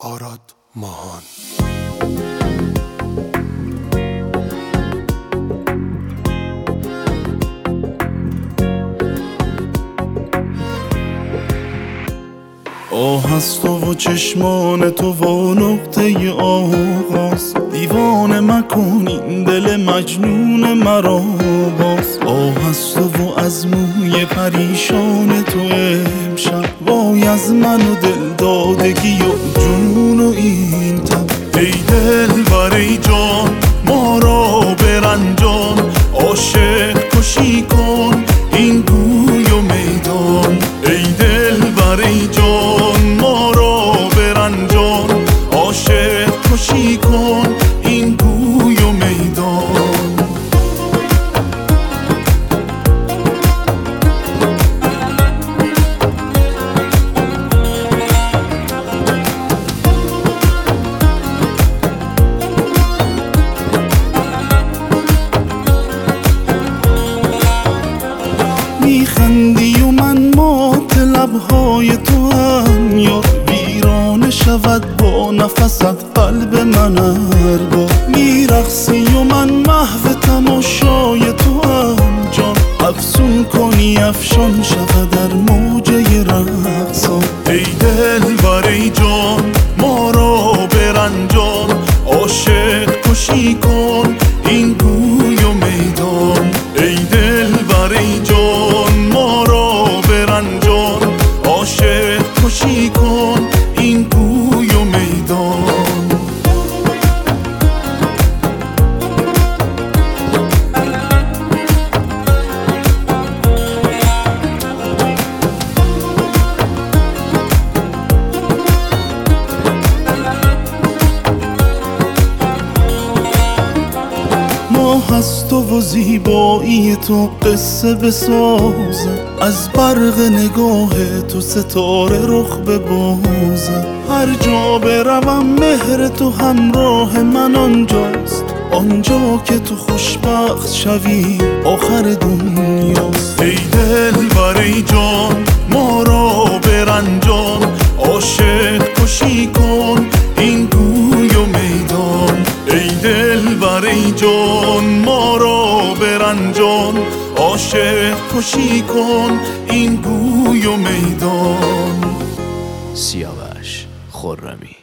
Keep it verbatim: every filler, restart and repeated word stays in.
آراد ماهان. آه از تو و چشمان تو و نقطه آغاز، دیوانه مکن این دل مجنون مرا باز. آه از تو و از موی پریشان تو امشب، وای از من و دل دادگی و جنون و این تب. ای دل بر ای جان ما را برنجان، عاشق کشی کن این گوی و میدان. ای دل بر ای جان ما را برنجان، عاشق کشی کن این گوی و میدان. میخندی و من مات لبهای تو هم یاد، ویرانه شود با نفست قلب من هر بار. میرقصی و من محو تماشای تو هم جان، افسون کنی افشان شود در موجه رقصان. ای دل بر ای جان ما را برنجان، عاشق کشی کن این گوی و میدان. ای دل بر ای جان ما را برنجان، عاشق کشی کن این گوی و میدان. ماه از تو و زیبایی تو قصه بسازد، از برق نگاه تو ستاره رخ ببازد. هر جا بروم مهر تو همراه من آنجاست، آنجا که تو خوشبخت شوی آخر دنیاست. ای دل بر ای جان ما را برنجان، عاشق کشی کن این گوی و میدان. ای دل بر ای جان ما را برنجان، عاشق کشی کن این گوی و میدان. سیاوش خرمی.